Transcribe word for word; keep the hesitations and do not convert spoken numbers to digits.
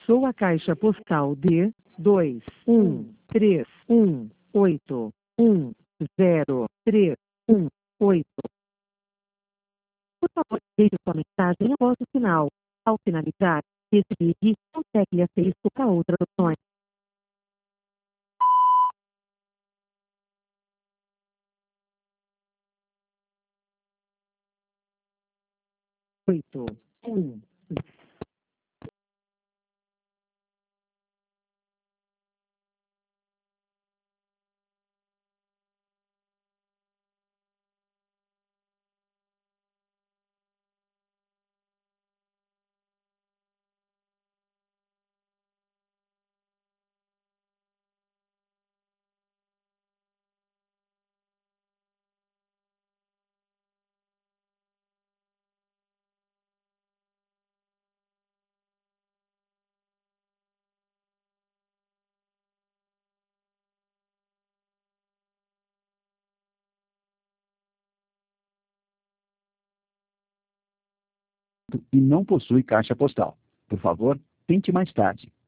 sua caixa postal de dois um três um oito um zero três um oito. Por favor, deixe sua mensagem após o sinal. Ao finalizar, desligue ou tecle asterisco para outras opções. Oito um E não possui caixa postal. Por favor, tente mais tarde.